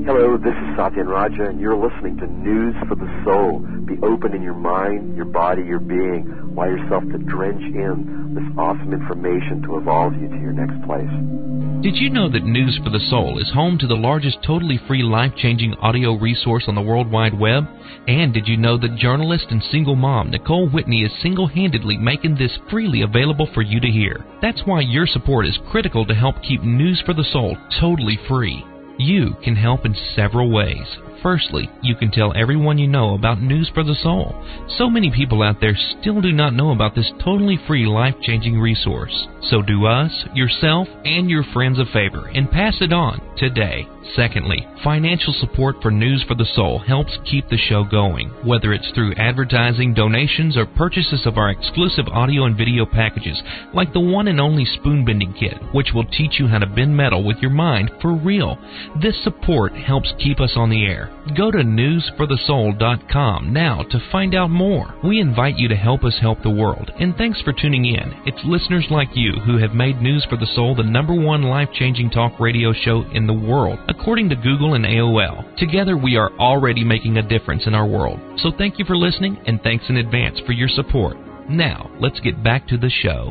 Hello, this is Satyan Raja, and you're listening to News for the Soul. Be open in your mind, your body, your being. Allow yourself to drench in this awesome information to evolve you to your next place. Did you know that News for the Soul is home to the largest totally free life-changing audio resource on the World Wide Web? And did you know that journalist and single mom Nicole Whitney is single-handedly making this freely available for you to hear? That's why your support is critical to help keep News for the Soul totally free. You can help in several ways. Firstly, you can tell everyone you know about News for the Soul. So many people out there still do not know about this totally free, life-changing resource. So do us, yourself, and your friends a favor and pass it on today. Secondly, financial support for News for the Soul helps keep the show going, whether it's through advertising, donations, or purchases of our exclusive audio and video packages, like the one and only Spoon Bending Kit, which will teach you how to bend metal with your mind for real. This support helps keep us on the air. Go to newsforthesoul.com now to find out more. We invite you to help us help the world, and thanks for tuning in. It's listeners like you who have made News for the Soul the #1 life-changing talk radio show in the world, according to Google and AOL. Together, we are already making a difference in our world. So thank you for listening, and thanks in advance for your support. Now, let's get back to the show.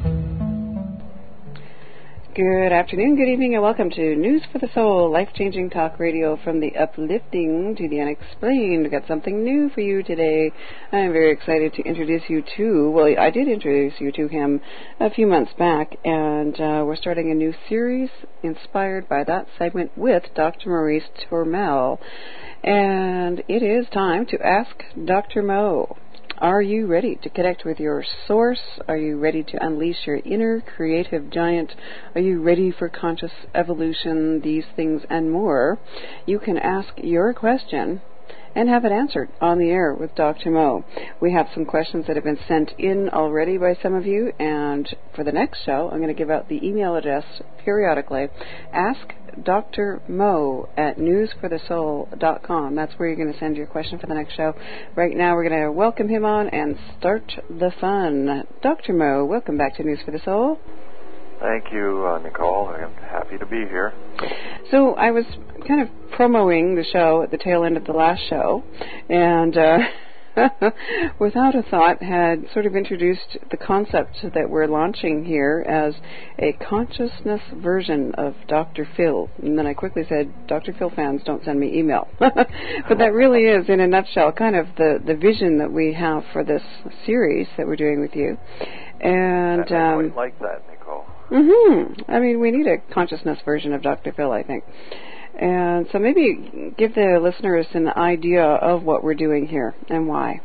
Good afternoon, good evening, and welcome to News for the Soul, life-changing talk radio from the uplifting to the unexplained. We've got something new for you today. I'm very excited to introduce you to, well, I did introduce you to him a few months back, and we're starting a new series inspired by that segment with Dr. Maurice Turmel. And it is time to ask Dr. Mo. Are you ready to connect with your source? Are you ready to unleash your inner creative giant? Are you ready for conscious evolution? These things and more. You can ask your question and have it answered on the air with Dr. Mo. We have some questions that have been sent in already by some of you, and for the next show, I'm going to give out the email address periodically. Ask Dr. Mo at newsforthesoul.com. That's where you're going to send your question for the next show. Right now, we're going to welcome him on and start the fun. Dr. Mo, welcome back to News for the Soul. Thank you, Nicole. I'm happy to be here. So I was kind of promoting the show at the tail end of the last show, and without a thought had sort of introduced the concept that we're launching here as a consciousness version of Dr. Phil. And then I quickly said, Dr. Phil fans, don't send me email. But that really is, in a nutshell, kind of the vision that we have for this series that we're doing with you. And I quite like that, Nicole. I mean, we need a consciousness version of Dr. Phil, I think. And so maybe give the listeners an idea of what we're doing here and why.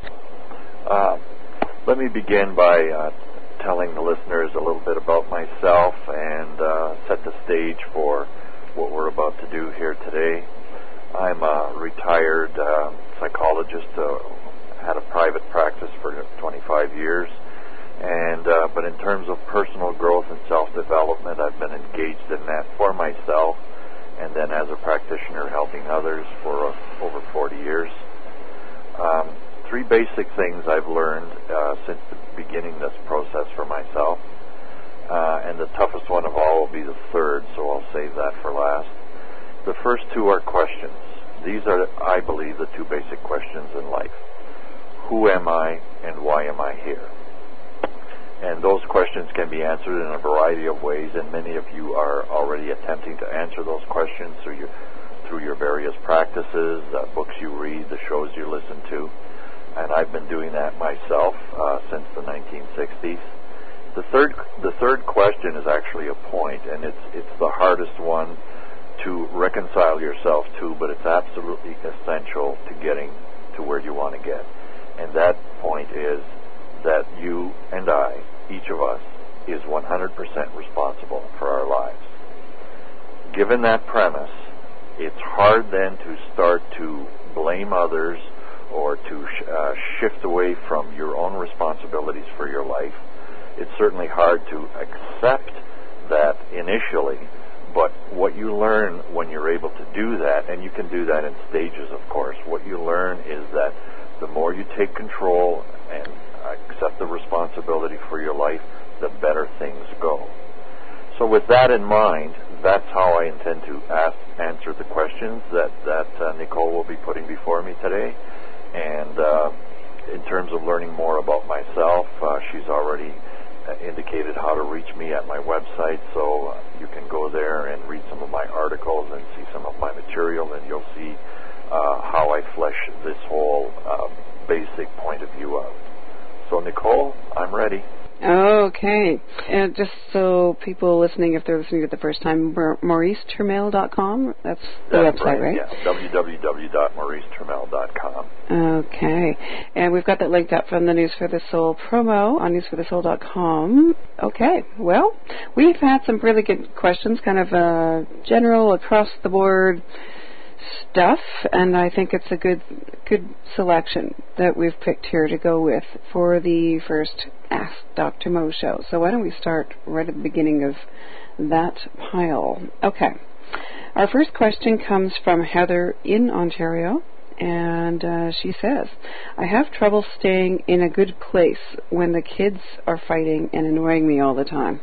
Let me begin by telling the listeners a little bit about myself and set the stage for what we're about to do here today. I'm a retired psychologist, had a private practice for 25 years. But in terms of personal growth and self-development, I've been engaged in that for myself, and then as a practitioner helping others for over 40 years. Three basic things I've learned since beginning this process for myself, and the toughest one of all will be the third, so I'll save that for last. The first two are questions. These are, I believe, the two basic questions in life. Who am I, and why am I here? And those questions can be answered in a variety of ways, and many of you are already attempting to answer those questions through your various practices, books you read, the shows you listen to. And I've been doing that myself since the 1960s. The third question is actually a point, and it's the hardest one to reconcile yourself to, but it's absolutely essential to getting to where you want to get. And that point is that you and I, each of us, is 100% responsible for our lives. Given that premise, it's hard then to start to blame others or to shift away from your own responsibilities for your life. It's certainly hard to accept that initially, but what you learn when you're able to do that, and you can do that in stages, of course, what you learn is that the more you take control and accept the responsibility for your life, the better things go. So with that in mind, that's how I intend to answer the questions that Nicole will be putting before me today. And in terms of learning more about myself, she's already indicated how to reach me at my website, so you can go there and read some of my articles and see some of my material, and you'll see how I flesh this whole basic point of view out. So, Nicole, I'm ready. Okay. And just so people listening, if they're listening for the first time, MauriceTurmel.com, that's the website, right? Yeah, www.mauriceturmel.com. Okay. And we've got that linked up from the News for the Soul promo on newsforthesoul.com. Okay. Well, we've had some really good questions, kind of general, across-the-board stuff, and I think it's a good selection that we've picked here to go with for the first Ask Dr. Mo show. So why don't we start right at the beginning of that pile. Okay. Our first question comes from Heather in Ontario, and she says, I have trouble staying in a good place when the kids are fighting and annoying me all the time.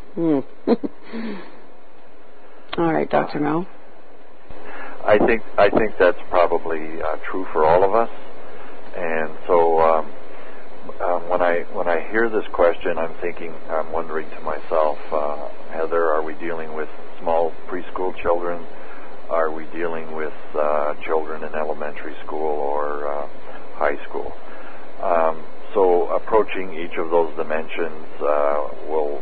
All right, Dr. Mo. I think that's probably true for all of us, and so when I hear this question, I'm wondering to myself, Heather, are we dealing with small preschool children? Are we dealing with children in elementary school or high school? So approaching each of those dimensions will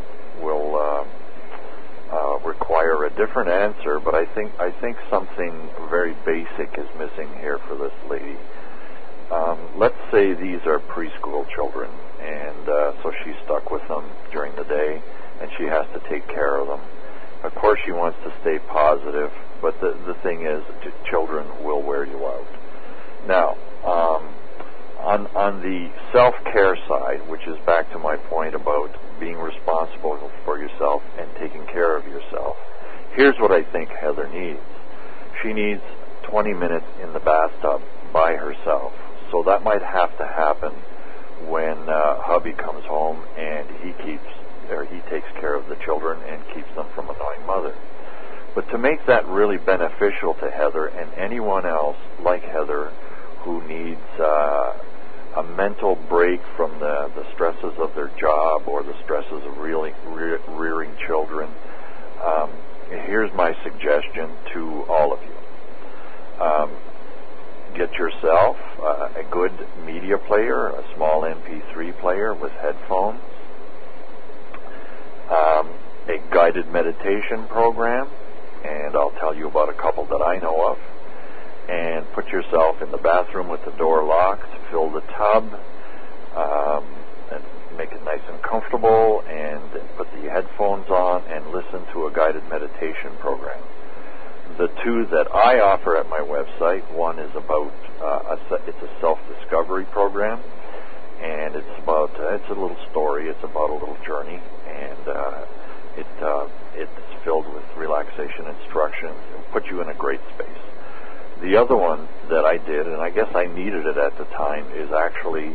require a different answer, but I think something very basic is missing here for this lady. Let's say these are preschool children, and so she's stuck with them during the day, and she has to take care of them. Of course, she wants to stay positive, but the thing is, children will wear you out. Now, on the self-care side, which is back to my point about being responsible for yourself and taking care of yourself, here's what I think Heather needs. She needs 20 minutes in the bathtub by herself. So that might have to happen when hubby comes home and he takes care of the children and keeps them from annoying mother. But to make that really beneficial to Heather and anyone else like Heather who needs a mental break from the stresses of their job or the stresses of rearing children, here's my suggestion to all of you. Get yourself a good media player, a small MP3 player with headphones, a guided meditation program, and I'll tell you about a couple that I know of, and put yourself in the bathroom with the door locked, fill the tub, and make it nice and comfortable, and put the headphones on and listen to a guided meditation program. The two that I offer at my website, one is about it's a self-discovery program, and it's a little story. It's about a little journey, and it's filled with relaxation instructions and put you in a great space. The other one that I did, and I guess I needed it at the time, is actually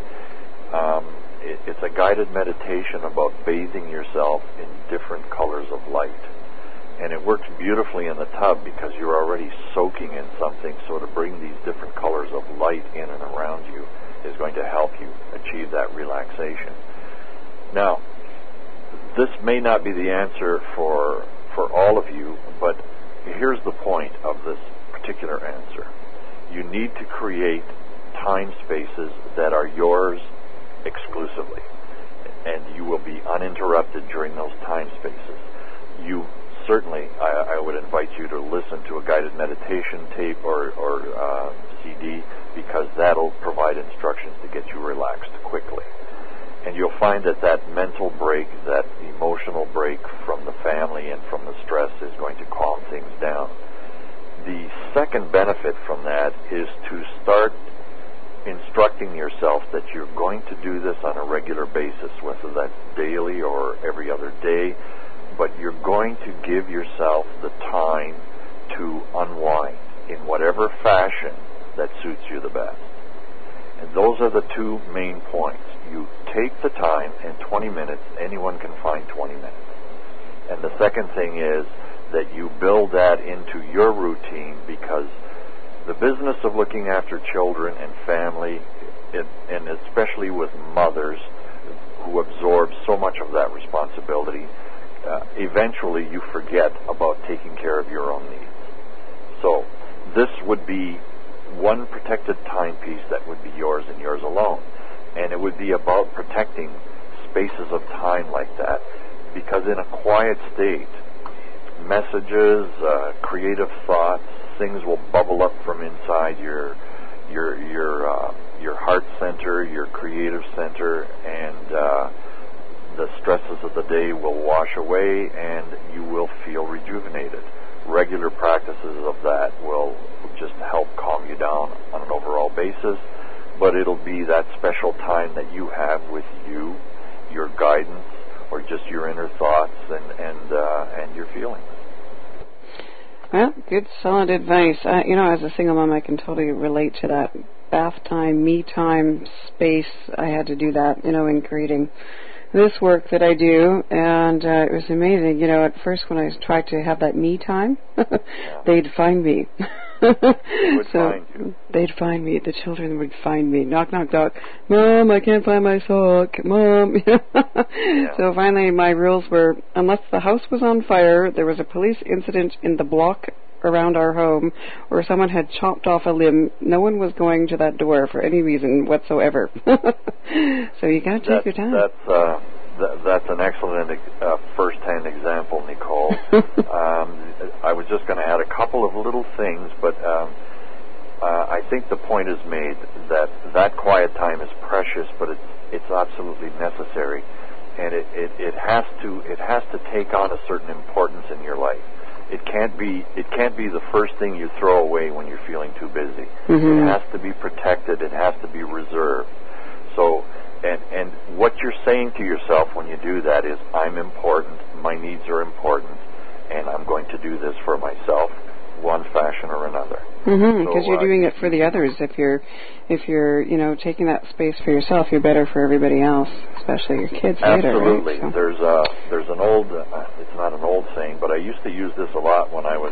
it's a guided meditation about bathing yourself in different colors of light. And it works beautifully in the tub because you're already soaking in something, so to bring these different colors of light in and around you is going to help you achieve that relaxation. Now, this may not be the answer for all of you, but here's the point of this particular answer. You need to create time spaces that are yours exclusively, and you will be uninterrupted during those time spaces. You certainly, I would invite you to listen to a guided meditation tape or CD, because that'll provide instructions to get you relaxed quickly. And you'll find that mental break, that emotional break from the family and from the stress is going to calm things down. The second benefit from that is to start instructing yourself that you're going to do this on a regular basis, whether that's daily or every other day, but you're going to give yourself the time to unwind in whatever fashion that suits you the best. And those are the two main points. You take the time, and 20 minutes, anyone can find 20 minutes. And the second thing is that you build that into your routine, because the business of looking after children and family, and especially with mothers who absorb so much of that responsibility, eventually you forget about taking care of your own needs. So this would be one protected timepiece that would be yours and yours alone. And it would be about protecting spaces of time like that, because in a quiet state, messages, creative thoughts, things will bubble up from inside your heart center, your creative center, and the stresses of the day will wash away, and you will feel rejuvenated. Regular practices of that will just help calm you down on an overall basis, but it'll be that special time that you have with you, your guidance, or just your inner thoughts and your feelings. Well, good, solid advice. As a single mom, I can totally relate to that bath time, me time, space. I had to do that, in creating this work that I do, and it was amazing. At first when I tried to have that me time, they'd find me. They'd find me. The children would find me. Knock, knock, knock. Mom, I can't find my sock. Mom. So finally my rules were, unless the house was on fire, there was a police incident in the block around our home, or someone had chopped off a limb, no one was going to that door for any reason whatsoever. So you got to take your time. That's an excellent first-hand example, Nicole. I was just going to add a couple of little things, but I think the point is made that quiet time is precious, but it's absolutely necessary, and it has to take on a certain importance in your life. It can't be the first thing you throw away when you're feeling too busy. Mm-hmm. It has to be protected. It has to be reserved. So, and what you're saying to yourself when you do that is, I'm important, my needs are important, and I'm going to do this for myself, one fashion or another. Because you're doing it for the others. If you're taking that space for yourself, you're better for everybody else, especially your kids later. Absolutely. Right? So. There's an old, it's not an old saying, but I used to use this a lot when I was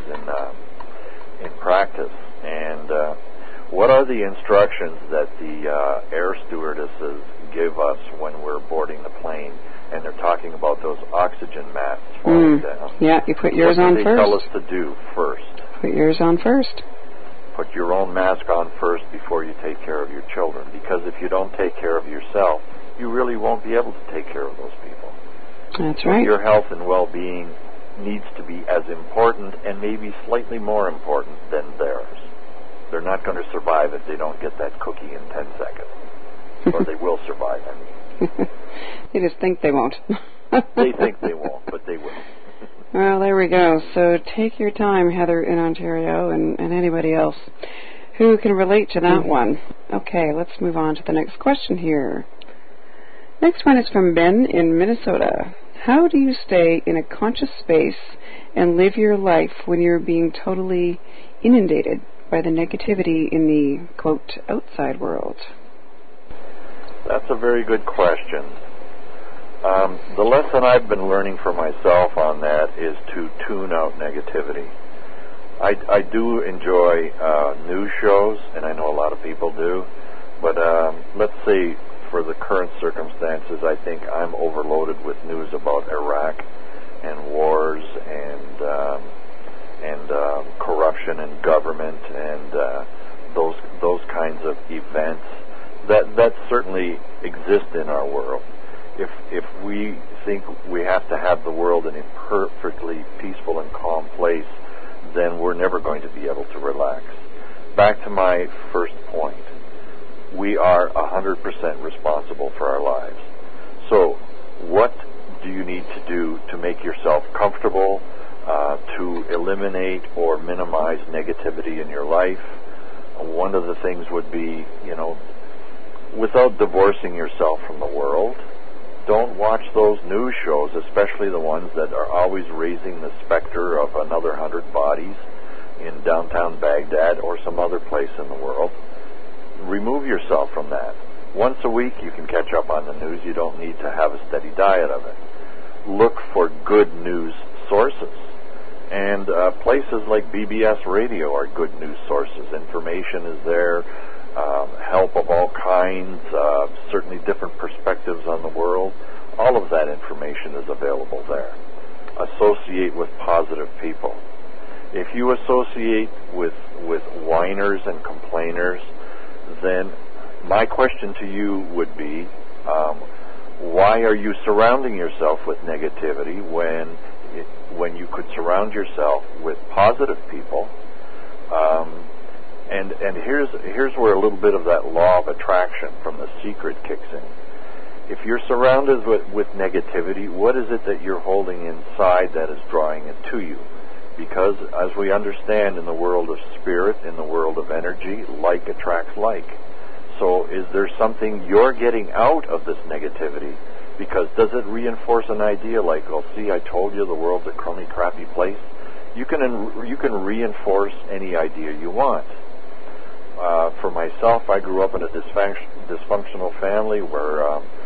in practice. And what are the instructions that the air stewardesses give us when we're boarding the plane? And they're talking about those oxygen masks falling down. Yeah, you put yours on first. What do they tell us to do first? Put yours on first. Put your own mask on first before you take care of your children. Because if you don't take care of yourself, you really won't be able to take care of those people. That's right. Your health and well-being needs to be as important and maybe slightly more important than theirs. They're not going to survive if they don't get that cookie in 10 seconds. Or they will survive, I mean. They just think they won't. They think they won't, but they will. Well, there we go. So take your time, Heather in Ontario, and anybody else who can relate to that one. Okay, let's move on to the next question here. Next one is from Ben in Minnesota. How do you stay in a conscious space and live your life when you're being totally inundated by the negativity in the, quote, outside world? That's a very good question. The lesson I've been learning for myself on that is to tune out negativity. I do enjoy news shows, and I know a lot of people do, but let's say for the current circumstances, I think I'm overloaded with news about Iraq and wars and corruption in government and those kinds of events that certainly exist in our world. If we think we have to have the world in a perfectly peaceful and calm place, then we're never going to be able to relax. Back to my first point. We are 100% responsible for our lives. So what do you need to do to make yourself comfortable, to eliminate or minimize negativity in your life? One of the things would be, without divorcing yourself from the world, don't watch those news shows, especially the ones that are always raising the specter of another 100 bodies in downtown Baghdad or some other place in the world. Remove yourself from that. Once a week you can catch up on the news. You don't need to have a steady diet of it. Look for good news sources And places like BBS Radio are good news sources. Information is there, help of all kinds, certainly different perspectives on the world. All of that information is available there. Associate with positive people. If you associate with whiners and complainers, then my question to you would be, why are you surrounding yourself with negativity when you could surround yourself with positive people? And here's where a little bit of that law of attraction from The Secret kicks in. If you're surrounded with negativity, what is it that you're holding inside that is drawing it to you? Because as we understand in the world of spirit, in the world of energy, like attracts like. So is there something you're getting out of this negativity? Because does it reinforce an idea like, oh, see, I told you the world's a crummy, crappy place? You can reinforce any idea you want. For myself, I grew up in a dysfunctional family where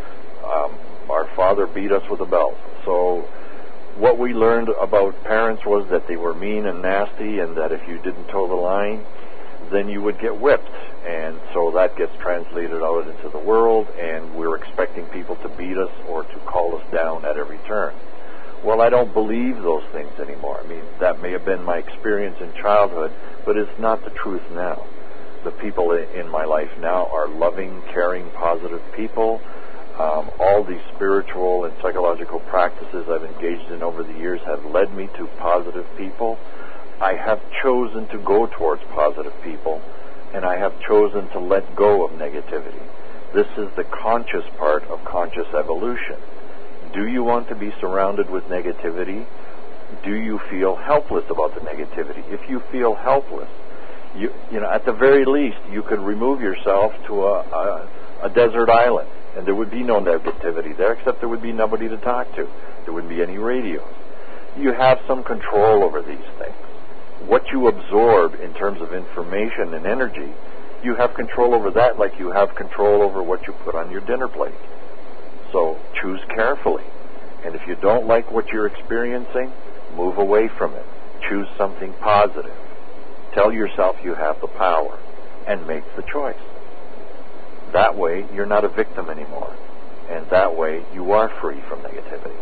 our father beat us with a belt. So what we learned about parents was that they were mean and nasty, and that if you didn't toe the line, then you would get whipped. And so that gets translated out into the world, and we're expecting people to beat us or to call us down at every turn. Well, I don't believe those things anymore. I mean, that may have been my experience in childhood, but it's not the truth now. The people in my life now are loving, caring, positive people. All these spiritual and psychological practices I've engaged in over the years have led me to positive people. I have chosen to go towards positive people, and I have chosen to let go of negativity. This is the conscious part of conscious evolution. Do you want to be surrounded with negativity? Do you feel helpless about the negativity? If you feel helpless, you know, at the very least, you could remove yourself to a desert island, and there would be no negativity there, except there would be nobody to talk to. There wouldn't be any radios. You have some control over these things. What you absorb in terms of information and energy, you have control over that like you have control over what you put on your dinner plate. So choose carefully. And if you don't like what you're experiencing, move away from it. Choose something positive. Tell yourself you have the power and make the choice. That way, you're not a victim anymore. And that way, you are free from negativity.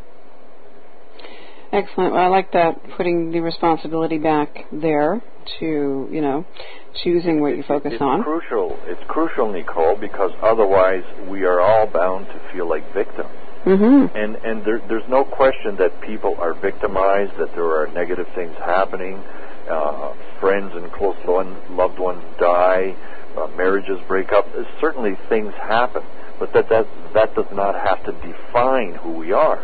Excellent. Well, I like that, putting the responsibility back there to, you know, choosing what you focus on. It's crucial, Nicole, because otherwise we are all bound to feel like victims. Mm-hmm. And there's no question that people are victimized, that there are negative things happening, friends and close loved ones die, marriages break up. Certainly things happen, but that does not have to define who we are.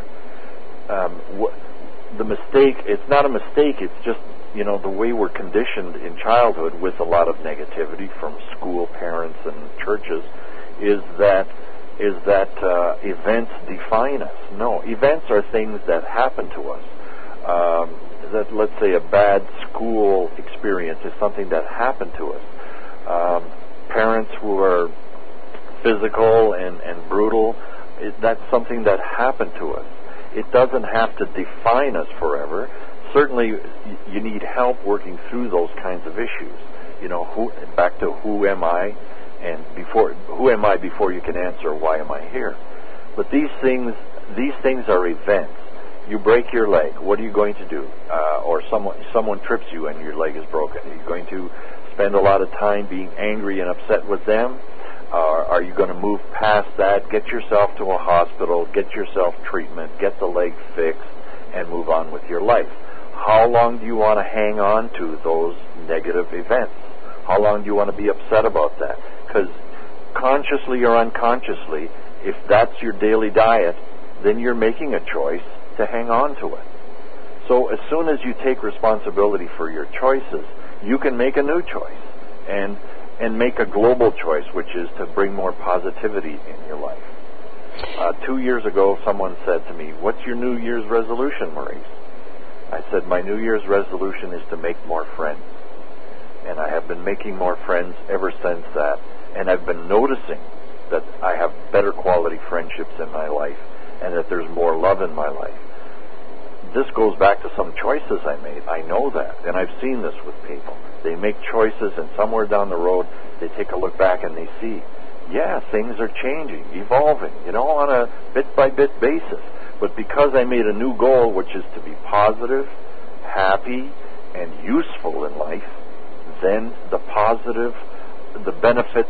The mistake, it's not a mistake, it's just, you know, the way we're conditioned in childhood with a lot of negativity from school, parents, and churches, is that events define us. No, events are things that happen to us. That, let's say, a bad school experience is something that happened to us. Parents who are physical and brutal, that's something that happened to us. It doesn't have to define us forever. Certainly, you need help working through those kinds of issues. You know, back to who am I, and who am I before you can answer why am I here. But these things are events. You break your leg. What are you going to do? Or someone trips you and your leg is broken. Are you going to spend a lot of time being angry and upset with them? Are you going to move past that, get yourself to a hospital, get yourself treatment, get the leg fixed, and move on with your life? How long do you want to hang on to those negative events? How long do you want to be upset about that? Because consciously or unconsciously, if that's your daily diet, then you're making a choice to hang on to it. So as soon as you take responsibility for your choices, you can make a new choice and make a global choice, which is to bring more positivity in your life. 2 years ago, someone said to me, "What's your New Year's resolution, Maurice?" I said, "My New Year's resolution is to make more friends." And I have been making more friends ever since that. And I've been noticing that I have better quality friendships in my life and that there's more love in my life. this goes back to some choices I made. I know that, and I've seen this with people. They make choices, and somewhere down the road, they take a look back and they see, yeah, things are changing, evolving, on a bit-by-bit basis. But because I made a new goal, which is to be positive, happy, and useful in life, then the positive, the benefit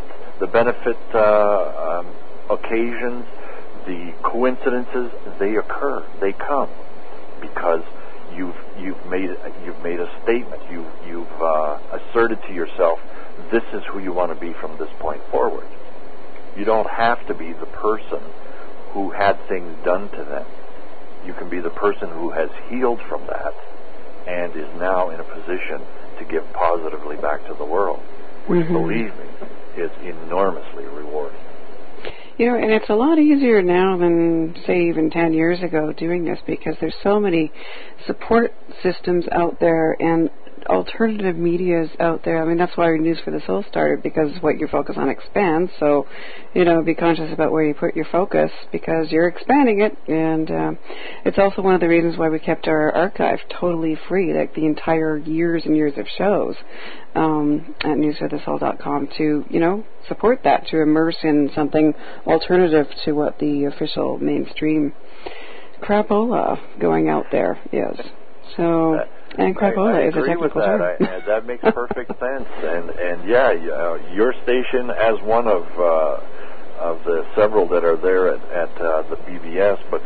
occasions, the coincidences, they occur, they come, because you've made a statement, you've asserted to yourself, this is who you want to be from this point forward. You don't have to be the person who had things done to them. You can be the person who has healed from that and is now in a position to give positively back to the world, which, believe me, is enormously rewarding. And it's a lot easier now than, say, even 10 years ago doing this, because there's so many support systems out there and alternative medias out there. I mean, that's why News for the Soul started, because what you focus on expands. So, be conscious about where you put your focus, because you're expanding it. And it's also one of the reasons why we kept our archive totally free, like the entire years and years of shows at newsforthesoul.com to, support that, to immerse in something alternative to what the official mainstream crapola going out there is. So... And crapola is a technical term. I agree with that. That makes perfect sense. And your station, as one of the several that are there at the BBS, but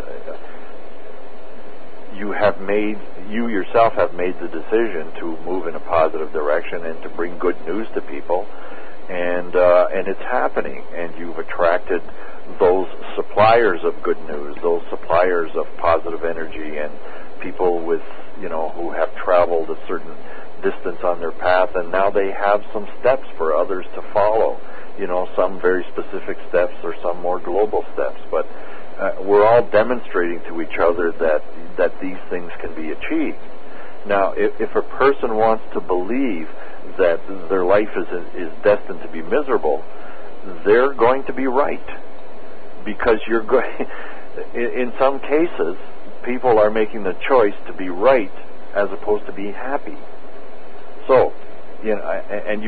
you yourself have made the decision to move in a positive direction and to bring good news to people, and it's happening. And you've attracted those suppliers of good news, those suppliers of positive energy, and people with who have traveled a certain distance on their path, and now they have some steps for others to follow. Some very specific steps or some more global steps. But we're all demonstrating to each other that these things can be achieved. Now, if a person wants to believe that their life is destined to be miserable, they're going to be right, because you're going. In some cases, people are making the choice to be right as opposed to be happy. So, and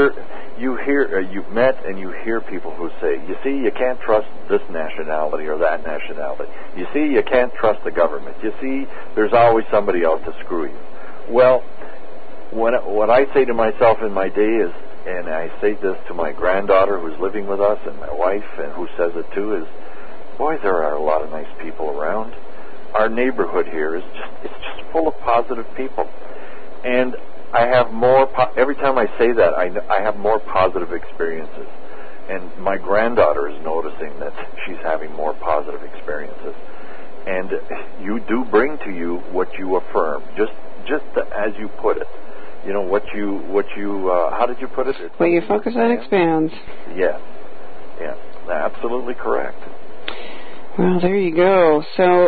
you've met and you hear people who say, you see, you can't trust this nationality or that nationality. You see, you can't trust the government. You see, there's always somebody else to screw you. Well, what I say to myself in my day is, and I say this to my granddaughter who's living with us and my wife, and who says it too, is, boy, there are a lot of nice people around. Our neighborhood here is just full of positive people, and I have more. Every time I say that, I have more positive experiences, and my granddaughter is noticing that she's having more positive experiences. And you do bring to you what you affirm, just as you put it. What you. How did you put it? What you focus on expands. Yes, absolutely correct. Well, there you go. So,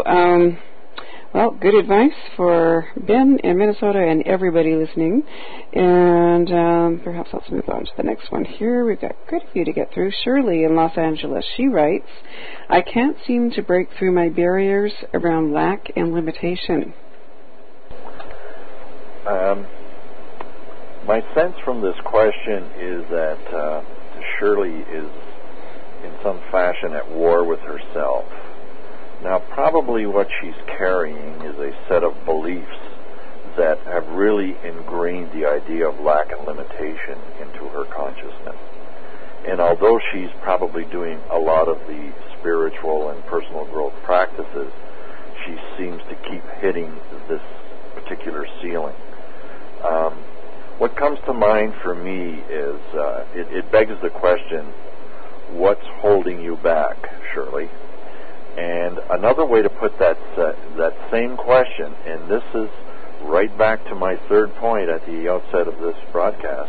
good advice for Ben in Minnesota and everybody listening. And perhaps let's move on to the next one here. We've got quite a few to get through. Shirley in Los Angeles, she writes, I can't seem to break through my barriers around lack and limitation. My sense from this question is that Shirley is in some fashion at war with herself. Now, probably what she's carrying is a set of beliefs that have really ingrained the idea of lack and limitation into her consciousness. And although she's probably doing a lot of the spiritual and personal growth practices, she seems to keep hitting this particular ceiling. What comes to mind for me is, it begs the question, what's holding you back, Shirley? And another way to put that same question, and this is right back to my third point at the outset of this broadcast,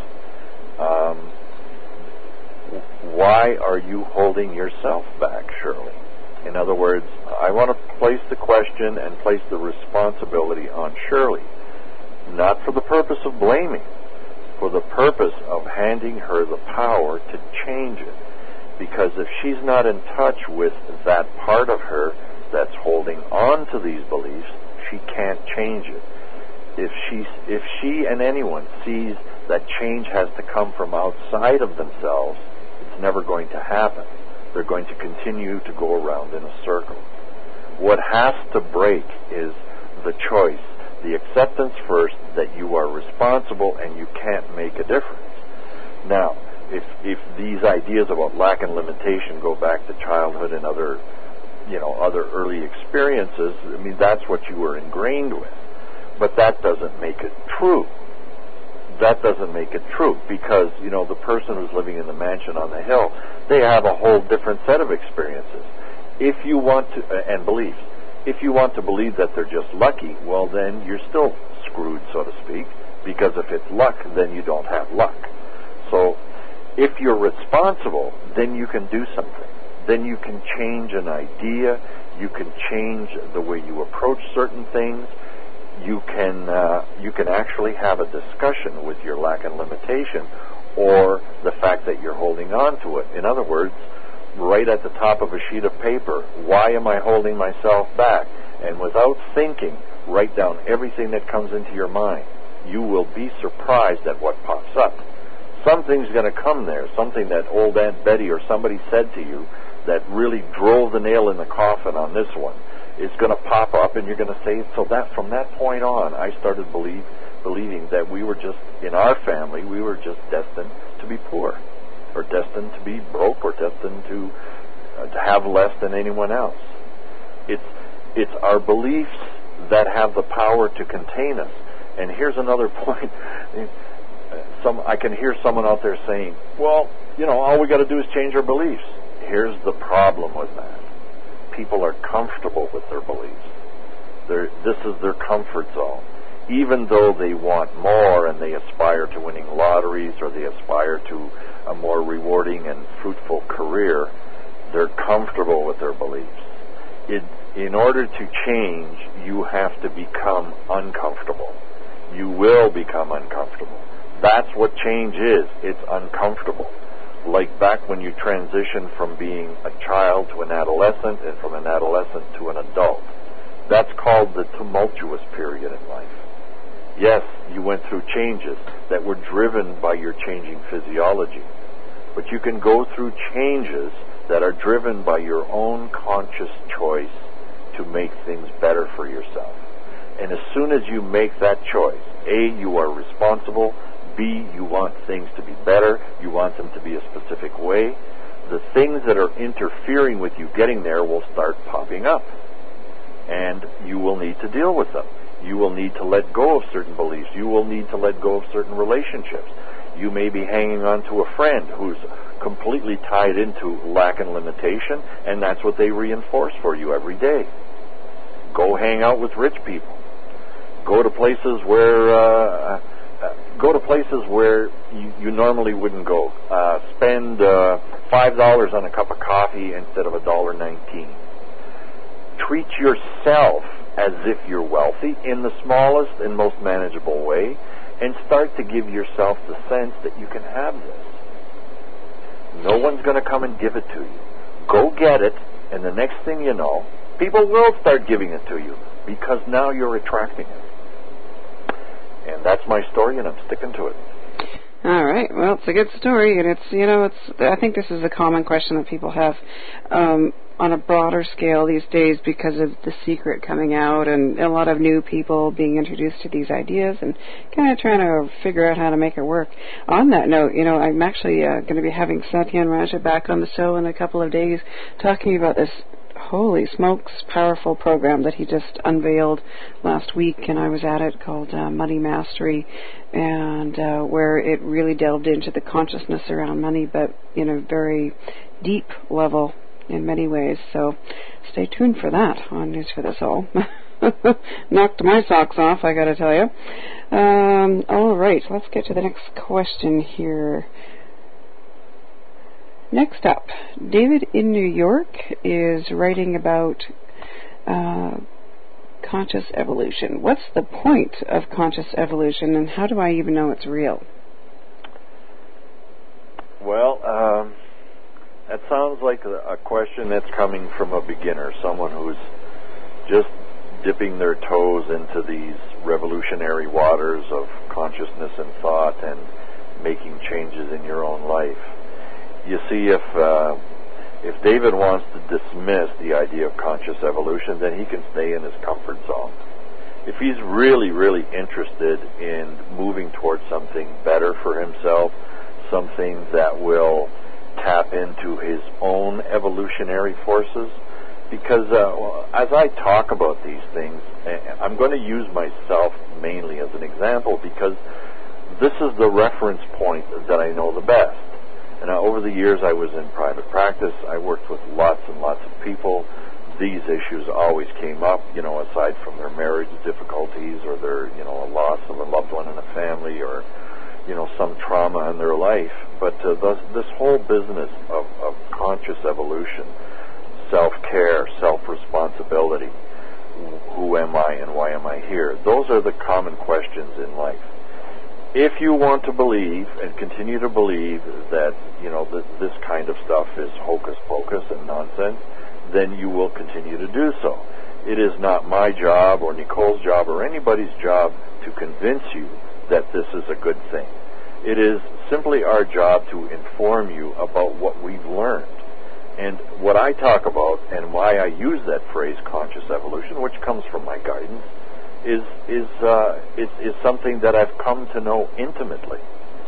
why are you holding yourself back, Shirley? In other words, I want to place the question and place the responsibility on Shirley, not for the purpose of blaming, for the purpose of handing her the power to change it. Because if she's not in touch with that part of her that's holding on to these beliefs, she can't change it. If she and anyone sees that change has to come from outside of themselves, it's never going to happen. They're going to continue to go around in a circle. What has to break is the choice, the acceptance first that you are responsible and you can't make a difference. Now, if these ideas about lack and limitation go back to childhood and other early experiences, I mean, that's what you were ingrained with. But that doesn't make it true. That doesn't make it true because, the person who's living in the mansion on the hill, they have a whole different set of experiences. If you want to, and beliefs, if you want to believe that they're just lucky, well, then you're still screwed, so to speak, because if it's luck, then you don't have luck. So if you're responsible, then you can do something. Then you can change an idea. You can change the way you approach certain things. You can actually have a discussion with your lack and limitation or the fact that you're holding on to it. In other words, right at the top of a sheet of paper, why am I holding myself back? And without thinking, write down everything that comes into your mind. You will be surprised at what pops up. Something's going to come there, something that old Aunt Betty or somebody said to you that really drove the nail in the coffin on this one. It's going to pop up, and you're going to say, so that from that point on, I started believing that we were just, in our family, we were just destined to be poor, or destined to be broke, or destined to have less than anyone else. It's our beliefs that have the power to contain us. And here's another point. I can hear someone out there saying, well, all we got to do is change our beliefs. Here's the problem with that. People are comfortable with their beliefs. This is their comfort zone. Even though they want more and they aspire to winning lotteries or they aspire to a more rewarding and fruitful career, they're comfortable with their beliefs. In order to change, you have to become uncomfortable. You will become uncomfortable. That's what change is. It's uncomfortable. Like back when you transition from being a child to an adolescent and from an adolescent to an adult. That's called the tumultuous period in life. Yes, you went through changes that were driven by your changing physiology. But you can go through changes that are driven by your own conscious choice to make things better for yourself. And as soon as you make that choice, A, you are responsible, B, you want things to be better, you want them to be a specific way, the things that are interfering with you getting there will start popping up. And you will need to deal with them. You will need to let go of certain beliefs. You will need to let go of certain relationships. You may be hanging on to a friend who's completely tied into lack and limitation, and that's what they reinforce for you every day. Go hang out with rich people. Go to places where you normally wouldn't go. Spend $5 on a cup of coffee instead of $1.19. Treat yourself as if you're wealthy in the smallest and most manageable way, and start to give yourself the sense that you can have this. No one's going to come and give it to you. Go get it, and the next thing you know, people will start giving it to you because now you're attracting it. And that's my story, and I'm sticking to it. All right. Well, it's a good story, and I think this is a common question that people have on a broader scale these days because of The Secret coming out and a lot of new people being introduced to these ideas and kind of trying to figure out how to make it work. On that note, I'm actually going to be having Satyen Raja back on the show in a couple of days talking about this holy smokes powerful program that he just unveiled last week, and I was at it, called Money Mastery, and where it really delved into the consciousness around money, but in a very deep level in many ways. So stay tuned for that on News for the Soul. Knocked my socks off, I gotta tell you. All right, let's get to the next question here. Next up, David in New York is writing about conscious evolution. What's the point of conscious evolution, and how do I even know it's real? Well, that sounds like a question that's coming from a beginner, someone who's just dipping their toes into these revolutionary waters of consciousness and thought and making changes in your own life. You see, if David wants to dismiss the idea of conscious evolution, then he can stay in his comfort zone. If he's really, really interested in moving towards something better for himself, something that will tap into his own evolutionary forces, because as I talk about these things, I'm going to use myself mainly as an example because this is the reference point that I know the best. And over the years I was in private practice. I worked with lots and lots of people. These issues always came up, aside from their marriage difficulties or their, a loss of a loved one in a family or, some trauma in their life. But this whole business of conscious evolution, self-care, self-responsibility, who am I and why am I here? Those are the common questions in life. If you want to believe and continue to believe that, this kind of stuff is hocus pocus and nonsense, then you will continue to do so. It is not my job or Nicole's job or anybody's job to convince you that this is a good thing. It is simply our job to inform you about what we've learned. And what I talk about and why I use that phrase conscious evolution, which comes from my guidance, is something that I've come to know intimately.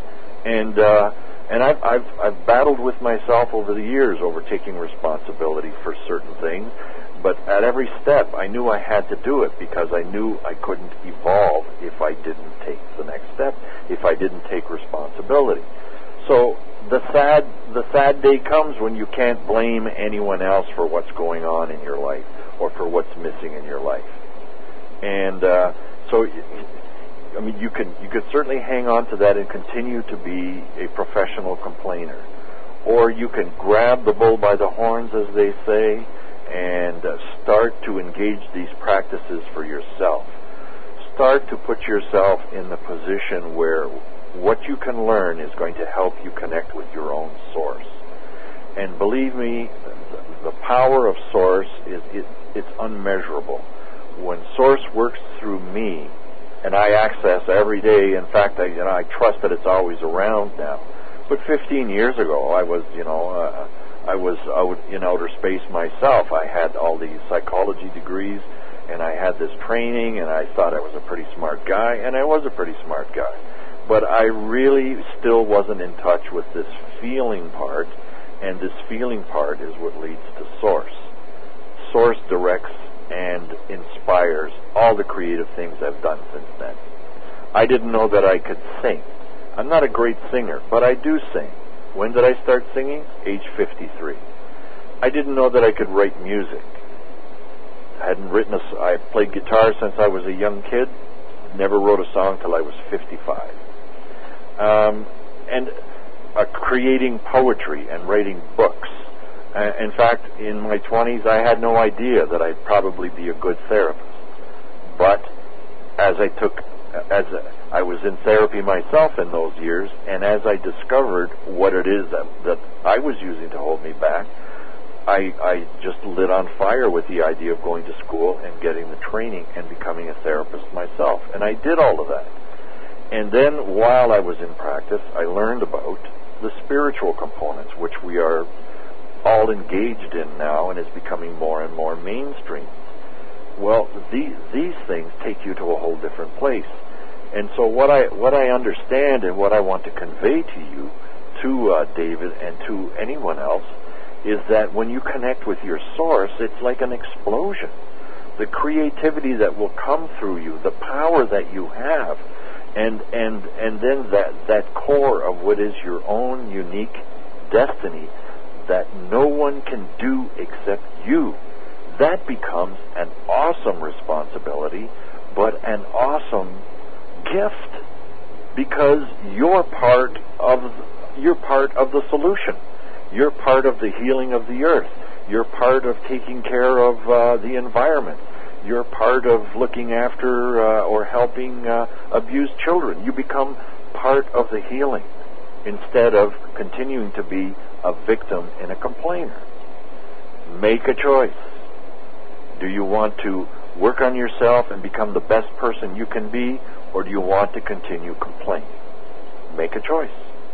And I've battled with myself over the years over taking responsibility for certain things, but at every step I knew I had to do it because I knew I couldn't evolve if I didn't take the next step, if I didn't take responsibility. So the sad day comes when you can't blame anyone else for what's going on in your life or for what's missing in your life. And so you could certainly hang on to that and continue to be a professional complainer. Or you can grab the bull by the horns, as they say, and start to engage these practices for yourself. Start to put yourself in the position where what you can learn is going to help you connect with your own source. And believe me, the power of source it's unmeasurable. When source works through me, and I access every day, in fact, I trust that it's always around now. But 15 years ago, I was out in outer space myself. I had all these psychology degrees, and I had this training, and I thought I was a pretty smart guy, and I was a pretty smart guy. But I really still wasn't in touch with this feeling part, and this feeling part is what leads to source. Source directs and inspires all the creative things I've done since then. I didn't know that I could sing. I'm not a great singer, but I do sing. When did I start singing? Age 53. I didn't know that I could write music. I played guitar since I was a young kid. Never wrote a song till I was 55. Creating poetry and writing books. In fact, in my 20s, I had no idea that I'd probably be a good therapist. But as I was in therapy myself in those years, and as I discovered what it is that I was using to hold me back, I just lit on fire with the idea of going to school and getting the training and becoming a therapist myself. And I did all of that. And then while I was in practice, I learned about the spiritual components, which we are all engaged in now and is becoming more and more mainstream. Well, these things take you to a whole different place. And so what I understand and what I want to convey to you, to David and to anyone else, is that when you connect with your source, it's like an explosion. The creativity that will come through you, the power that you have, and then that core of what is your own unique destiny that no one can do except you, that becomes an awesome responsibility, but an awesome gift, because you're part of the solution. You're part of the healing of the earth. You're part of taking care of the environment. You're part of looking after or helping abused children. You become part of the healing instead of continuing to be a victim and a complainer. Make a choice. Do you want to work on yourself and become the best person you can be, or do you want to continue complaining? Make a choice.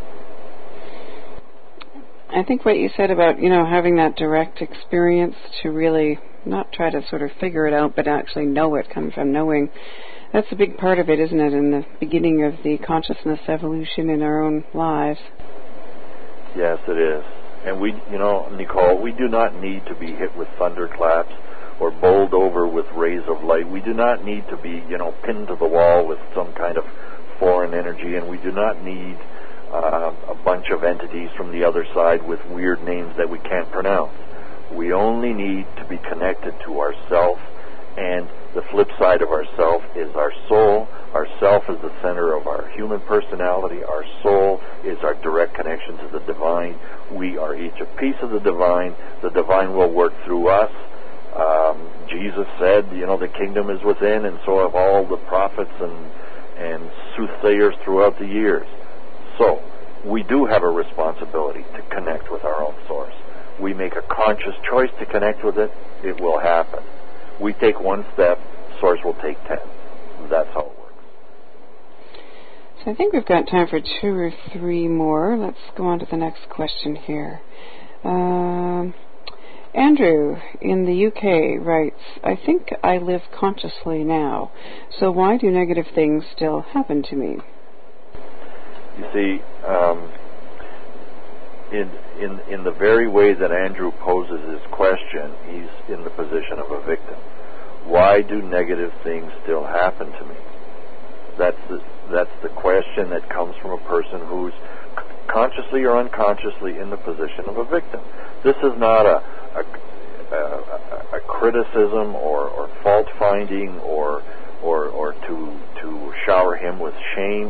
I think what you said about, having that direct experience to really not try to sort of figure it out, but actually know it, come from knowing, that's a big part of it, isn't it, in the beginning of the consciousness evolution in our own lives. Yes, it is. And we, Nicole, we do not need to be hit with thunderclaps or bowled over with rays of light. We do not need to be, pinned to the wall with some kind of foreign energy, and we do not need a bunch of entities from the other side with weird names that we can't pronounce. We only need to be connected to ourself, and the flip side of ourself is our soul. Our self is the center of our human personality. Our soul is our direct connection to the divine. We are each a piece of the divine. The divine will work through us. Jesus said, the kingdom is within, and so have all the prophets and soothsayers throughout the years. So, we do have a responsibility to connect with our own source. We make a conscious choice to connect with it, it will happen. We take one step, source will take 10. That's how it works. So I think we've got time for 2 or 3 more. Let's go on to the next question here. Andrew in the UK writes, I think I live consciously now, so why do negative things still happen to me? You see, in the very way that Andrew poses his question, he's in the position of a victim. Why do negative things still happen to me? That's the question that comes from a person who's consciously or unconsciously in the position of a victim. This is not a criticism or fault finding or to shower him with shame.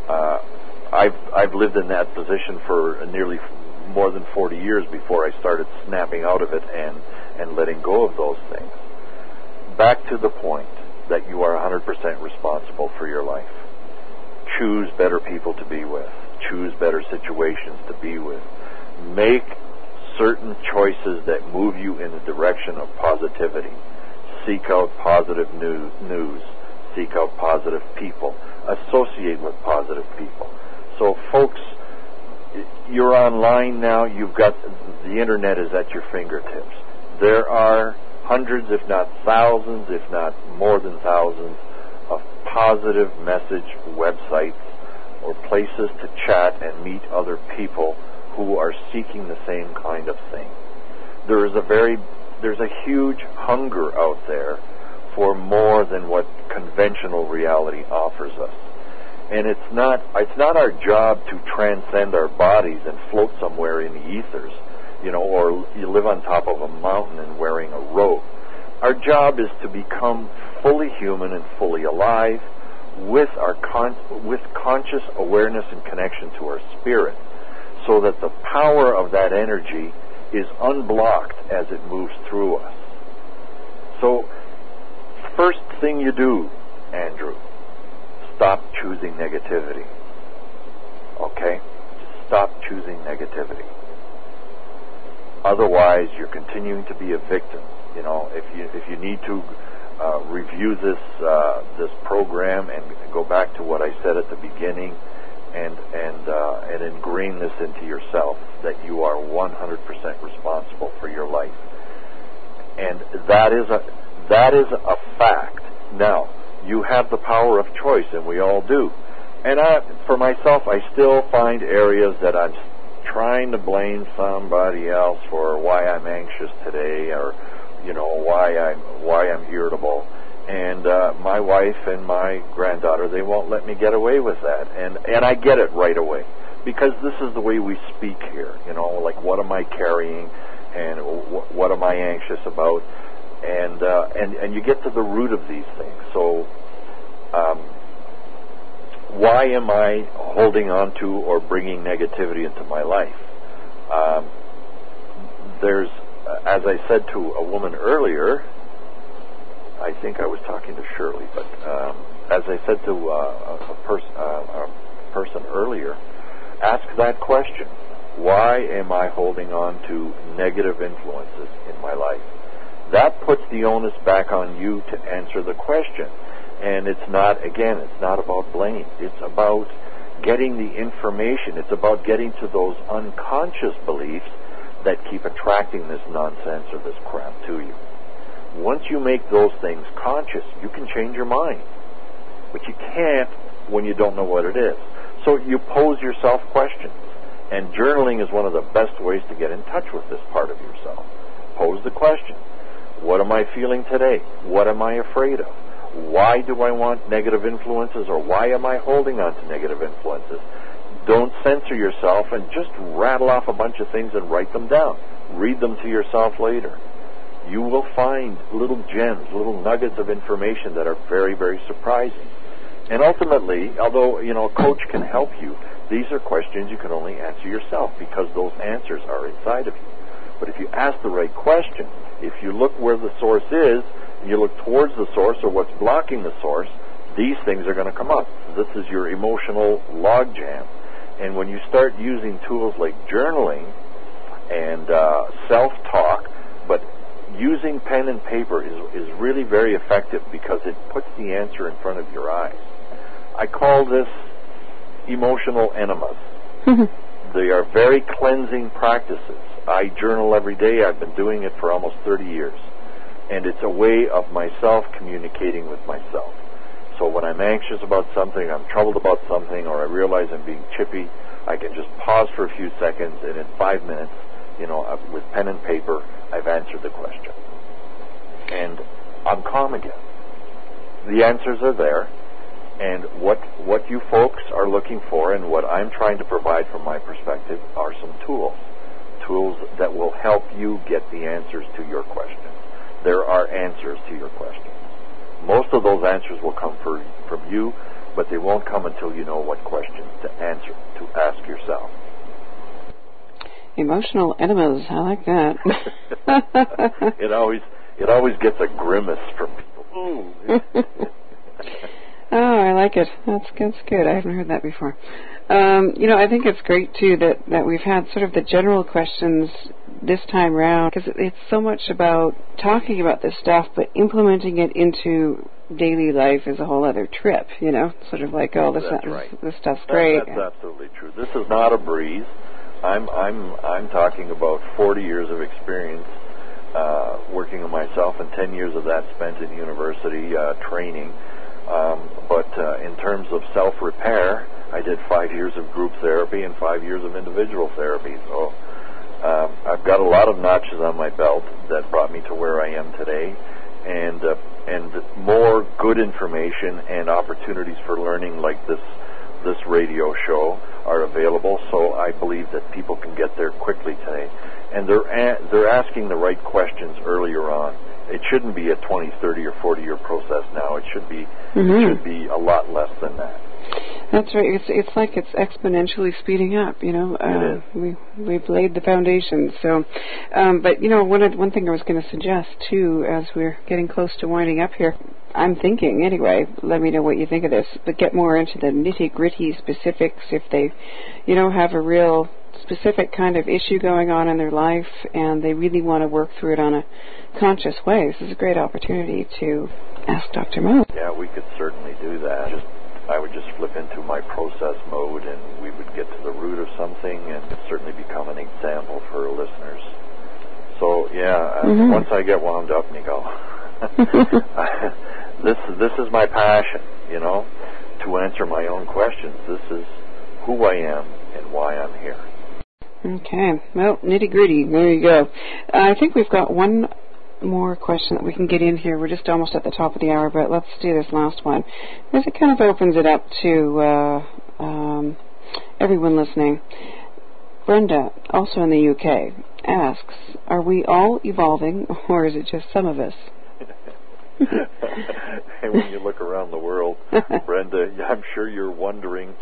I've lived in that position for nearly more than 40 years before I started snapping out of it and letting go of those things. Back to the point that you are 100% responsible for your life. Choose better people to be with. Choose better situations to be with. Make certain choices that move you in the direction of positivity. Seek out positive news. Seek out positive people. Associate with positive people. So, folks, you're online now. You've got the internet is at your fingertips. There are hundreds, if not thousands, if not more than thousands, of positive message websites or places to chat and meet other people who are seeking the same kind of thing. There's a huge hunger out there for more than what conventional reality offers us. And it's not our job to transcend our bodies and float somewhere in the ethers, or you live on top of a mountain and wearing a robe. Our job is to become fully human and fully alive with conscious awareness and connection to our spirit, so that the power of that energy is unblocked as it moves through us. So, first thing you do, Andrew, stop choosing negativity. Okay? Just stop choosing negativity. Otherwise, you're continuing to be a victim. If you need to review this program and go back to what I said at the beginning, and ingrain this into yourself, that you are 100% responsible for your life, and that is a fact. Now, you have the power of choice, and we all do. And for myself, I still find areas that I'm trying to blame somebody else for why I'm anxious today, or why I'm irritable. And my wife and my granddaughter, they won't let me get away with that. And I get it right away, because this is the way we speak here. Like, what am I carrying, and what am I anxious about? And you get to the root of these things. So why am I holding on to or bringing negativity into my life? There's, as I said to a woman earlier, I think I was talking to Shirley, but as I said to a person earlier, ask that question. Why am I holding on to negative influences in my life? that puts the onus back on you to answer the question. And it's not about blame. It's about getting the information. It's about getting to those unconscious beliefs that keep attracting this nonsense or this crap to you. Once you make those things conscious, you can change your mind. But you can't when you don't know what it is. So you pose yourself questions. And journaling is one of the best ways to get in touch with this part of yourself. Pose the question. What am I feeling today? What am I afraid of? Why do I want negative influences, or why am I holding on to negative influences? Don't censor yourself and just rattle off a bunch of things and write them down. Read them to yourself later. You will find little gems, little nuggets of information that are very, very surprising. And ultimately, although, a coach can help you, these are questions you can only answer yourself because those answers are inside of you. But if you ask the right question, if you look where the source is, and you look towards the source or what's blocking the source, these things are going to come up. This is your emotional logjam. And when you start using tools like journaling and self-talk, but using pen and paper is really very effective because it puts the answer in front of your eyes. I call this emotional enemas. They are very cleansing practices. I journal every day. I've been doing it for almost 30 years. And it's a way of myself communicating with myself. So when I'm anxious about something, I'm troubled about something, or I realize I'm being chippy, I can just pause for a few seconds, and in 5 minutes, with pen and paper, I've answered the question. And I'm calm again. The answers are there, and what you folks are looking for and what I'm trying to provide from my perspective are some tools that will help you get the answers to your questions. There are answers to your questions. Most of those answers will come from you, but they won't come until you know what questions to answer, to ask yourself. Emotional enemas, I like that. It always gets a grimace from people. Ooh. Oh, I like it. That's good. I haven't heard that before. I think it's great, too, that we've had sort of the general questions this time round, because it's so much about talking about this stuff, but implementing it into daily life is a whole other trip, sort of like, this stuff's great. That's absolutely true. This is not a breeze. I'm talking about 40 years of experience working on myself, and 10 years of that spent in university training. But in terms of self-repair, I did 5 years of group therapy and 5 years of individual therapy. So I've got a lot of notches on my belt that brought me to where I am today, and more good information and opportunities for learning like this radio show are available. So I believe that people can get there quickly today, and they're asking the right questions earlier on. It shouldn't be a 20, 30, or 40-year process now. It should be a lot less than that. That's right. It's like it's exponentially speeding up. It is. We've laid the foundation. So, but one thing I was going to suggest too, as we're getting close to winding up here, I'm thinking anyway. Let me know what you think of this. But get more into the nitty-gritty specifics if they, have a real specific kind of issue going on in their life, and they really want to work through it on a conscious way. This is a great opportunity to ask Dr. Mo. Yeah, we could certainly do that. I would just flip into my process mode, and we would get to the root of something, and it certainly become an example for listeners. So once I get wound up, Nicole, this is my passion, to answer my own questions. This is who I am and why I'm here. Okay, well, nitty-gritty, there you go. I think we've got one more question that we can get in here. We're just almost at the top of the hour, but let's do this last one, because it kind of opens it up to everyone listening. Brenda, also in the UK, asks, are we all evolving, or is it just some of us? And when you look around the world, Brenda, I'm sure you're wondering.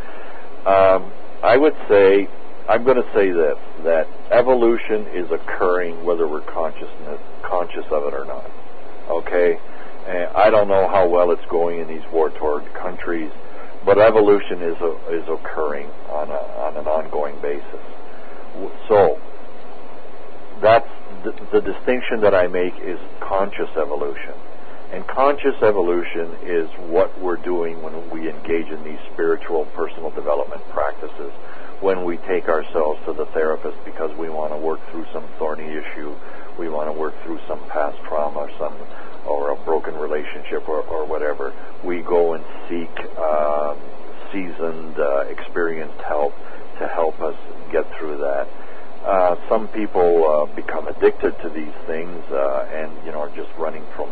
I'm going to say this, that evolution is occurring whether we're conscious of it or not. Okay? I don't know how well it's going in these war-torn countries, but evolution is occurring on an ongoing basis. So the distinction that I make is conscious evolution. And conscious evolution is what we're doing when we engage in these spiritual personal development practices, when we take ourselves to the therapist because we want to work through some thorny issue, we want to work through some past trauma or a broken relationship or whatever. We go and seek seasoned, experienced help to help us get through that. Some people become addicted to these things and are just running from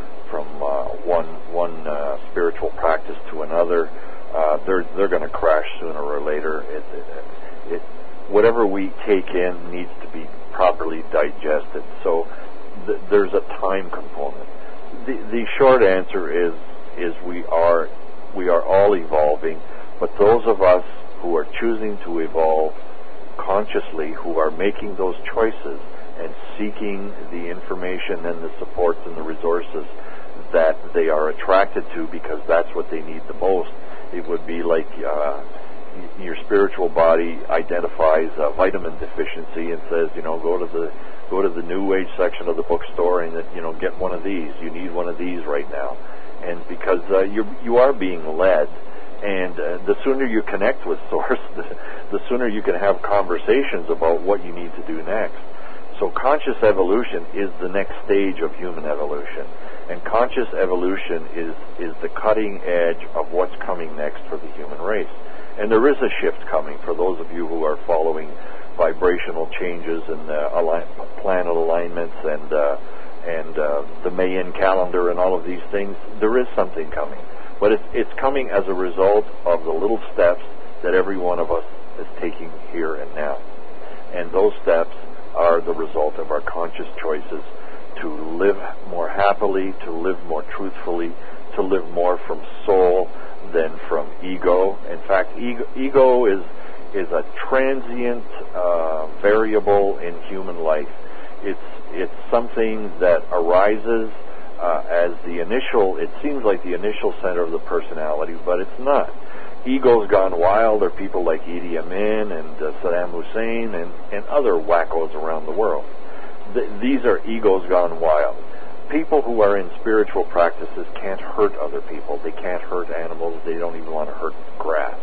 one spiritual practice to another. They're going to crash sooner or later. Whatever we take in needs to be properly digested. So there's a time component. The short answer is we are all evolving, but those of us who are choosing to evolve consciously, who are making those choices and seeking the information and the supports and the resources that they are attracted to because that's what they need the most. It would be like your spiritual body identifies a vitamin deficiency and says, go to the New Age section of the bookstore and get one of these. You need one of these right now, and because you are being led, and the sooner you connect with Source, the sooner you can have conversations about what you need to do next. So conscious evolution is the next stage of human evolution. And conscious evolution is the cutting edge of what's coming next for the human race. And there is a shift coming for those of you who are following vibrational changes and planet alignments and the Mayan calendar and all of these things. There is something coming. But it's coming as a result of the little steps that every one of us is taking here and now. And those steps are the result of our conscious choices to live more happily, to live more truthfully, to live more from soul than from ego. In fact, ego is a transient variable in human life. It's something that arises as it seems like the initial center of the personality, but it's not. Ego's gone wild. There are people like Idi Amin and Saddam Hussein and other wackos around the world. These are egos gone wild. People who are in spiritual practices can't hurt other people. They can't hurt animals. They don't even want to hurt grass,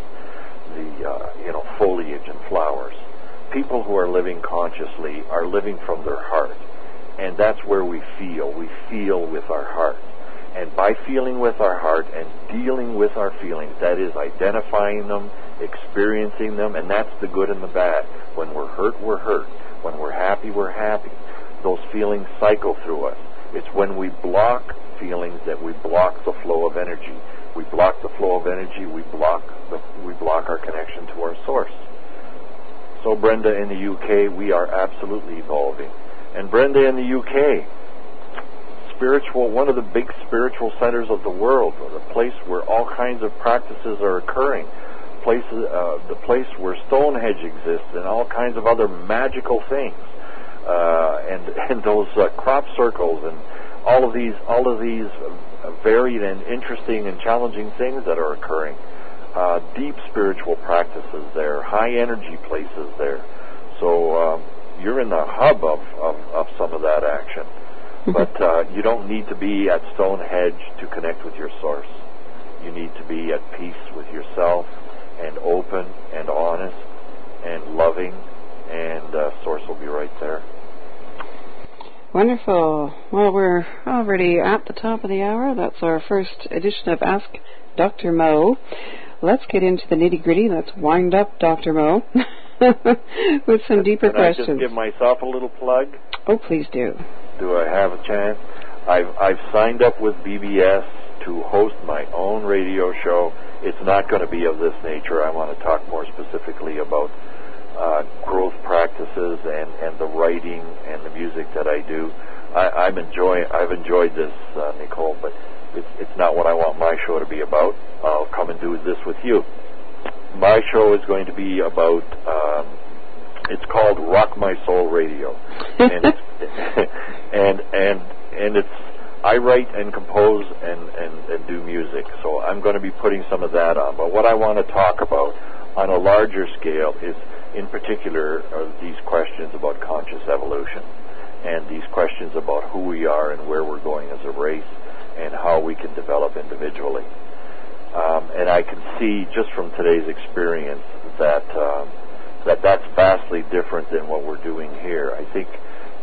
the foliage and flowers. People who are living consciously are living from their heart, and that's where we feel. We feel with our heart. And by feeling with our heart and dealing with our feelings, that is identifying them, experiencing them, and that's the good and the bad. When we're hurt, we're hurt. When we're happy, we're happy. Those feelings cycle through us. It's when we block feelings that we block the flow of energy. We block the flow of energy, we block our connection to our source. So Brenda, in the UK, we are absolutely evolving. And Brenda, in the UK, one of the big spiritual centers of the world, the place where all kinds of practices are occurring, the place where Stonehenge exists and all kinds of other magical things, and those crop circles and all of these varied and interesting and challenging things that are occurring. Deep spiritual practices there, high energy places there. So you're in the hub of some of that action. But you don't need to be at Stonehenge to connect with your source. You need to be at peace with yourself and open and honest and loving, and source will be right there. Wonderful. Well, we're already at the top of the hour. That's our first edition of Ask Dr. Mo. Let's get into the nitty-gritty. Let's wind up Dr. Mo with some deeper questions. Can I just give myself a little plug? Oh, please do. Do I have a chance? I've signed up with BBS to host my own radio show. It's not going to be of this nature. I want to talk more specifically about growth practices and the writing and the music that I do. I've enjoyed this, Nicole, but it's not what I want my show to be about. I'll come and do this with you. My show is going to be about. It's called Rock My Soul Radio, and it's I write and compose and do music. So I'm going to be putting some of that on. But what I want to talk about on a larger scale is, in particular, these questions about conscious evolution. and these questions about who we are and where we're going as a race and how we can develop individually. And I can see just from today's experience that that's vastly different than what we're doing here. I think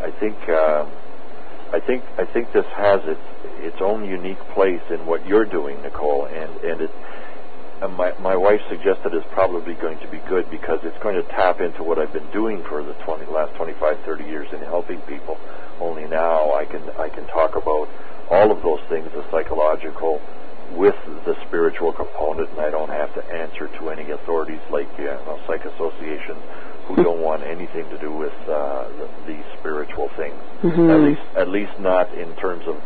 this has its own unique place in what you're doing, Nicole, and it. My wife suggested it's probably going to be good because it's going to tap into what I've been doing for the last 25, 30 years in helping people. Only now I can talk about all of those things, the psychological with the spiritual component, and I don't have to answer to any authorities like psych associations who don't want anything to do with these spiritual things. Mm-hmm. At least not in terms of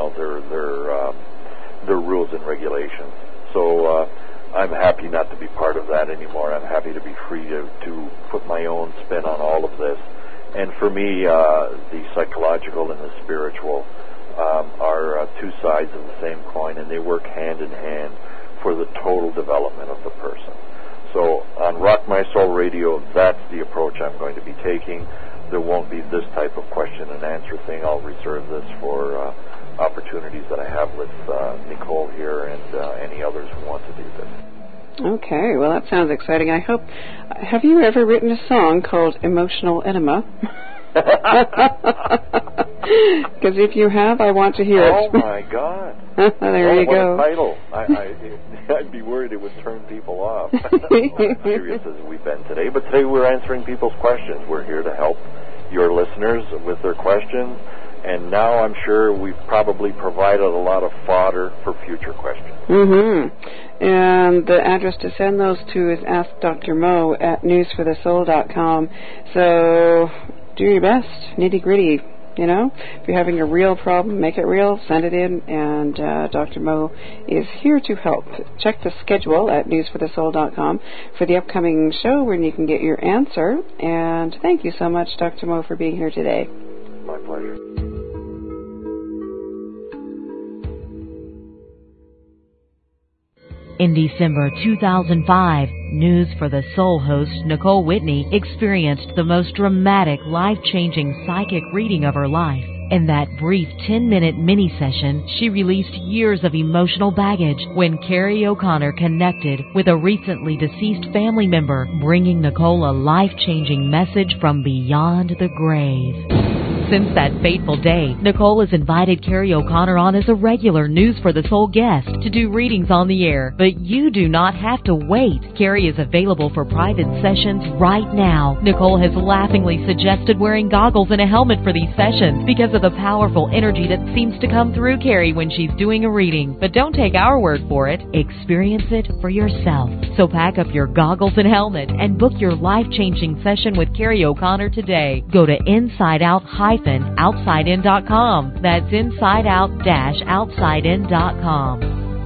their rules and regulations. So I'm happy not to be part of that anymore. I'm happy to be free to put my own spin on all of this. And for me, the psychological and the spiritual are two sides of the same coin, and they work hand in hand for the total development of the person. So on Rock My Soul Radio, that's the approach I'm going to be taking. There won't be this type of question and answer thing. I'll reserve this for opportunities that I have with Nicole here and any others who want to do this. Okay, well, that sounds exciting. I hope. Have you ever written a song called Emotional Enema? Because if you have, I want to hear it. Oh, my God. There you go. What a title. I'd be worried it would turn people off. Serious as we've been today. But today we're answering people's questions. We're here to help your listeners with their questions. And now I'm sure we've probably provided a lot of fodder for future questions. Mm-hmm. And the address to send those to is askdrmo@newsforthesoul.com. So do your best, nitty-gritty. If you're having a real problem, make it real, send it in, and Dr. Mo is here to help. Check the schedule at newsforthesoul.com for the upcoming show when you can get your answer. And thank you so much, Dr. Mo, for being here today. My pleasure. In December 2005, News for the Soul host Nicole Whitney experienced the most dramatic, life-changing psychic reading of her life. In that brief 10-minute mini-session, she released years of emotional baggage when Carrie O'Connor connected with a recently deceased family member, bringing Nicole a life-changing message from beyond the grave. Since that fateful day, Nicole has invited Carrie O'Connor on as a regular News for the Soul guest to do readings on the air. But you do not have to wait. Carrie is available for private sessions right now. Nicole has laughingly suggested wearing goggles and a helmet for these sessions because of the powerful energy that seems to come through Carrie when she's doing a reading. But don't take our word for it. Experience it for yourself. So pack up your goggles and helmet and book your life-changing session with Carrie O'Connor today. Go to InsideOut-OutsideIn.com. That's InsideOut-OutsideIn.com.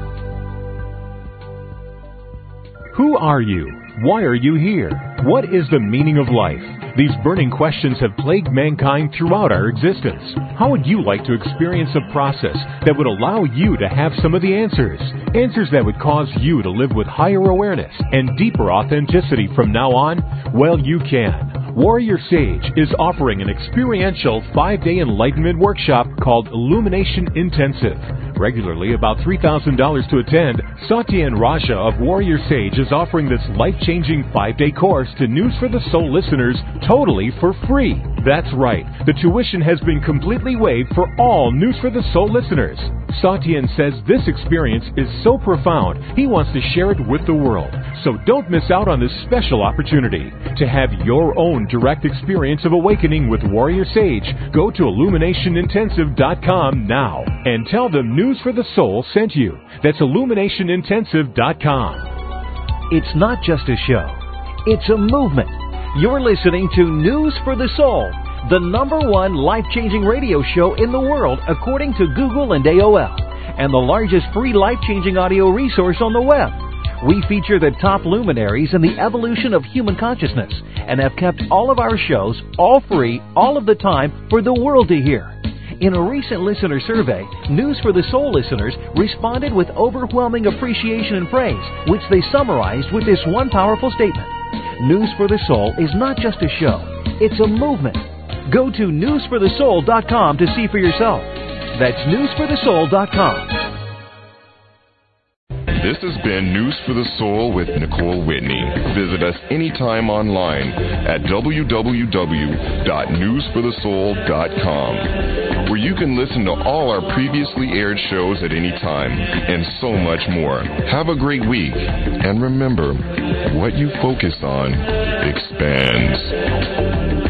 Who are you? Why are you here? What is the meaning of life? These burning questions have plagued mankind throughout our existence. How would you like to experience a process that would allow you to have some of the answers? Answers that would cause you to live with higher awareness and deeper authenticity from now on? Well, you can. Warrior Sage is offering an experiential 5-day enlightenment workshop called Illumination Intensive. Regularly about $3,000 to attend, Satyen Raja of Warrior Sage is offering this life-changing 5-day course to News for the Soul listeners totally for free. That's right, the tuition has been completely waived for all News for the Soul listeners. Satyen says this experience is so profound, he wants to share it with the world. So don't miss out on this special opportunity. To have your own direct experience of awakening with Warrior Sage, go to IlluminationIntensive.com now and tell them News for the Soul sent you. That's IlluminationIntensive.com. It's not just a show. It's a movement. You're listening to News for the Soul, the #1 life-changing radio show in the world according to Google and AOL, and the largest free life-changing audio resource on the web. We feature the top luminaries in the evolution of human consciousness and have kept all of our shows all free all of the time for the world to hear. In a recent listener survey, News for the Soul listeners responded with overwhelming appreciation and praise, which they summarized with this one powerful statement. News for the Soul is not just a show, it's a movement. Go to newsforthesoul.com to see for yourself. That's newsforthesoul.com. This has been News for the Soul with Nicole Whitney. Visit us anytime online at www.newsforthesoul.com, where you can listen to all our previously aired shows at any time, and so much more. Have a great week, and remember, what you focus on expands.